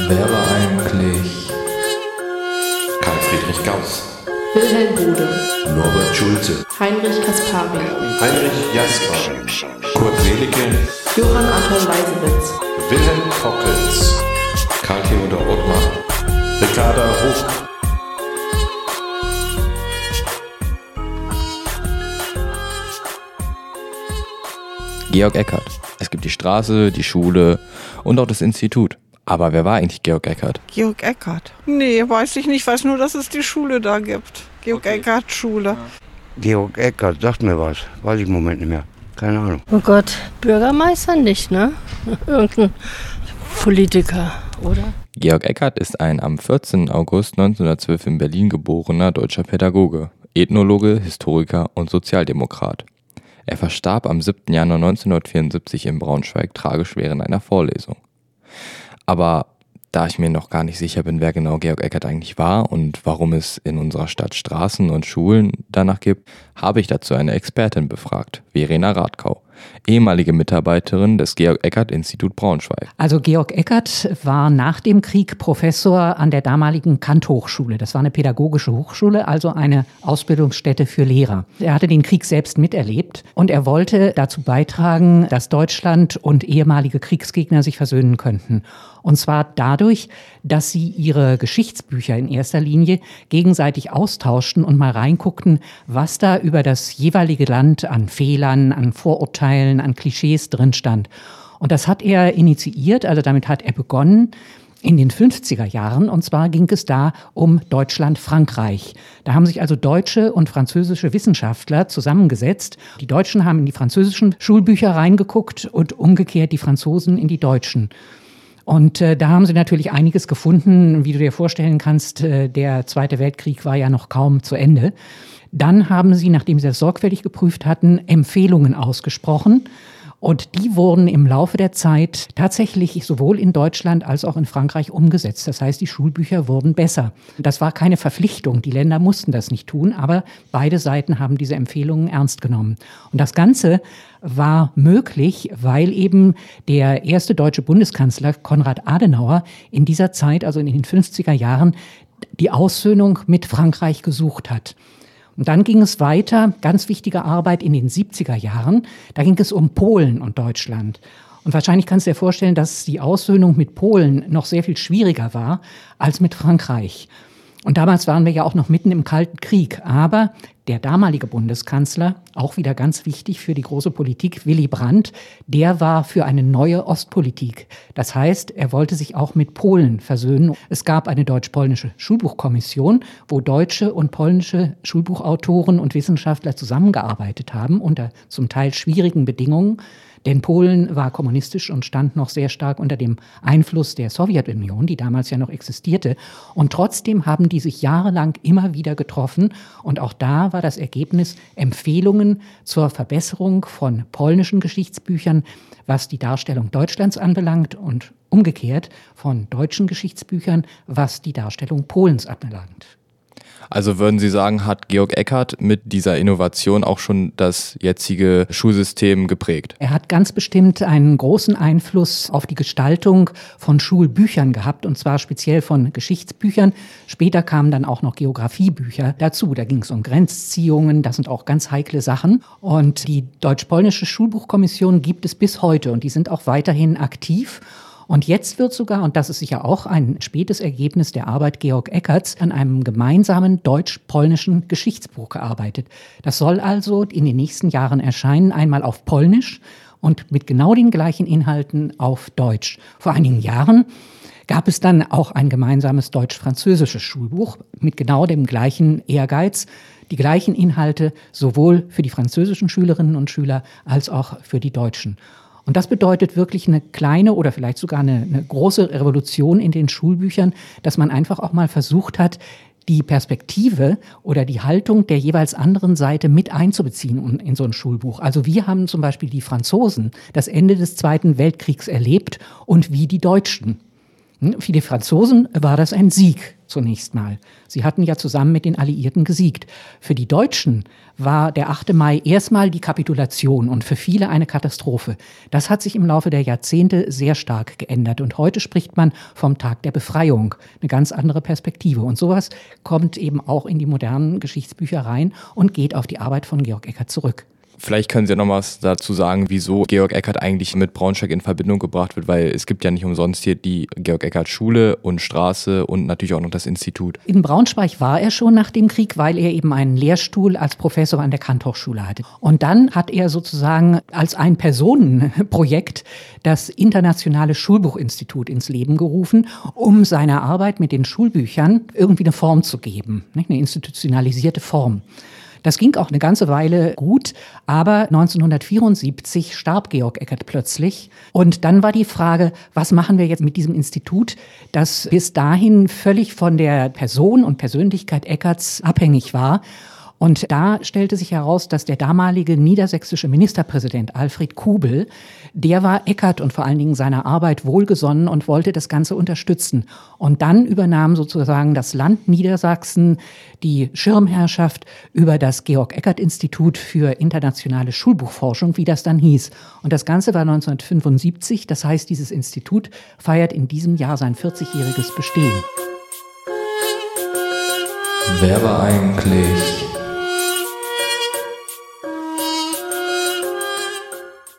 Wer war eigentlich Karl Friedrich Gauss? Wilhelm Bode, Norbert Schulze, Heinrich Kaspari, Heinrich Jasper, Kurt Seelicke, Johann Anton Leisewitz, Wilhelm Pockels, Karl Theodor Ottmar, Ricarda Hoch. Georg Eckert. Es gibt die Straße, die Schule und auch das Institut. Aber wer war eigentlich Georg Eckert? Georg Eckert? Nee, weiß ich nicht. Weiß nur, dass es die Schule da gibt. Georg Eckert Schule. Georg Eckert, sagt mir was. Weiß ich im Moment nicht mehr. Keine Ahnung. Oh Gott, Bürgermeister nicht, ne? Irgendein Politiker, oder? Georg Eckert ist ein am 14. August 1912 in Berlin geborener deutscher Pädagoge, Ethnologe, Historiker und Sozialdemokrat. Er verstarb am 7. Januar 1974 in Braunschweig tragisch während einer Vorlesung. Aber da ich mir noch gar nicht sicher bin, wer genau Georg Eckert eigentlich war und warum es in unserer Stadt Straßen und Schulen danach gibt, habe ich dazu eine Expertin befragt, Verena Radkau, ehemalige Mitarbeiterin des Georg-Eckert-Institut Braunschweig. Also Georg Eckert war nach dem Krieg Professor an der damaligen Kant-Hochschule. Das war eine pädagogische Hochschule, also eine Ausbildungsstätte für Lehrer. Er hatte den Krieg selbst miterlebt und er wollte dazu beitragen, dass Deutschland und ehemalige Kriegsgegner sich versöhnen könnten. Und zwar dadurch, dass sie ihre Geschichtsbücher in erster Linie gegenseitig austauschten und mal reinguckten, was da über das jeweilige Land an Fehlern, an Vorurteilen, an Klischees drin stand. Und das hat er initiiert, also damit hat er begonnen in den 50er Jahren. Und zwar ging es da um Deutschland-Frankreich. Da haben sich also deutsche und französische Wissenschaftler zusammengesetzt. Die Deutschen haben in die französischen Schulbücher reingeguckt und umgekehrt die Franzosen in die deutschen. Und da haben sie natürlich einiges gefunden, wie du dir vorstellen kannst, der Zweite Weltkrieg war ja noch kaum zu Ende. Dann haben sie, nachdem sie das sorgfältig geprüft hatten, Empfehlungen ausgesprochen. Und die wurden im Laufe der Zeit tatsächlich sowohl in Deutschland als auch in Frankreich umgesetzt. Das heißt, die Schulbücher wurden besser. Das war keine Verpflichtung, die Länder mussten das nicht tun, aber beide Seiten haben diese Empfehlungen ernst genommen. Und das Ganze war möglich, weil eben der erste deutsche Bundeskanzler Konrad Adenauer in dieser Zeit, also in den 50er Jahren, die Aussöhnung mit Frankreich gesucht hat. Und dann ging es weiter, ganz wichtige Arbeit in den 70er Jahren. Da ging es um Polen und Deutschland. Und wahrscheinlich kannst du dir vorstellen, dass die Aussöhnung mit Polen noch sehr viel schwieriger war als mit Frankreich. Und damals waren wir ja auch noch mitten im Kalten Krieg. Aber der damalige Bundeskanzler, auch wieder ganz wichtig für die große Politik, Willy Brandt, der war für eine neue Ostpolitik. Das heißt, er wollte sich auch mit Polen versöhnen. Es gab eine deutsch-polnische Schulbuchkommission, wo deutsche und polnische Schulbuchautoren und Wissenschaftler zusammengearbeitet haben unter zum Teil schwierigen Bedingungen. Denn Polen war kommunistisch und stand noch sehr stark unter dem Einfluss der Sowjetunion, die damals ja noch existierte. Und trotzdem haben die sich jahrelang immer wieder getroffen. Und auch da war das Ergebnis Empfehlungen zur Verbesserung von polnischen Geschichtsbüchern, was die Darstellung Deutschlands anbelangt und umgekehrt von deutschen Geschichtsbüchern, was die Darstellung Polens anbelangt. Also würden Sie sagen, hat Georg Eckert mit dieser Innovation auch schon das jetzige Schulsystem geprägt? Er hat ganz bestimmt einen großen Einfluss auf die Gestaltung von Schulbüchern gehabt, und zwar speziell von Geschichtsbüchern. Später kamen dann auch noch Geografiebücher dazu. Da ging es um Grenzziehungen, das sind auch ganz heikle Sachen. Und die deutsch-polnische Schulbuchkommission gibt es bis heute und die sind auch weiterhin aktiv. Und jetzt wird sogar, und das ist sicher auch ein spätes Ergebnis der Arbeit Georg Eckerts, an einem gemeinsamen deutsch-polnischen Geschichtsbuch gearbeitet. Das soll also in den nächsten Jahren erscheinen, einmal auf Polnisch und mit genau den gleichen Inhalten auf Deutsch. Vor einigen Jahren gab es dann auch ein gemeinsames deutsch-französisches Schulbuch mit genau dem gleichen Ehrgeiz, die gleichen Inhalte sowohl für die französischen Schülerinnen und Schüler als auch für die Deutschen. Und das bedeutet wirklich eine kleine oder vielleicht sogar eine große Revolution in den Schulbüchern, dass man einfach auch mal versucht hat, die Perspektive oder die Haltung der jeweils anderen Seite mit einzubeziehen in so ein Schulbuch. Also wir haben zum Beispiel die Franzosen das Ende des Zweiten Weltkriegs erlebt und wie die Deutschen. Für die Franzosen war das ein Sieg zunächst mal. Sie hatten ja zusammen mit den Alliierten gesiegt. Für die Deutschen war der 8. Mai erstmal die Kapitulation und für viele eine Katastrophe. Das hat sich im Laufe der Jahrzehnte sehr stark geändert. Und heute spricht man vom Tag der Befreiung. Eine ganz andere Perspektive. Und sowas kommt eben auch in die modernen Geschichtsbücher rein und geht auf die Arbeit von Georg Eckert zurück. Vielleicht können Sie ja noch was dazu sagen, wieso Georg Eckert eigentlich mit Braunschweig in Verbindung gebracht wird, weil es gibt ja nicht umsonst hier die Georg-Eckert-Schule und Straße und natürlich auch noch das Institut. In Braunschweig war er schon nach dem Krieg, weil er eben einen Lehrstuhl als Professor an der Kant-Hochschule hatte. Und dann hat er sozusagen als ein Personenprojekt das Internationale Schulbuchinstitut ins Leben gerufen, um seiner Arbeit mit den Schulbüchern irgendwie eine Form zu geben, eine institutionalisierte Form. Das ging auch eine ganze Weile gut, aber 1974 starb Georg Eckert plötzlich. Und dann war die Frage, was machen wir jetzt mit diesem Institut, das bis dahin völlig von der Person und Persönlichkeit Eckerts abhängig war. Und da stellte sich heraus, dass der damalige niedersächsische Ministerpräsident Alfred Kubel, der war Eckert und vor allen Dingen seiner Arbeit wohlgesonnen und wollte das Ganze unterstützen. Und dann übernahm sozusagen das Land Niedersachsen die Schirmherrschaft über das Georg-Eckert-Institut für internationale Schulbuchforschung, wie das dann hieß. Und das Ganze war 1975, das heißt, dieses Institut feiert in diesem Jahr sein 40-jähriges Bestehen. Wer war eigentlich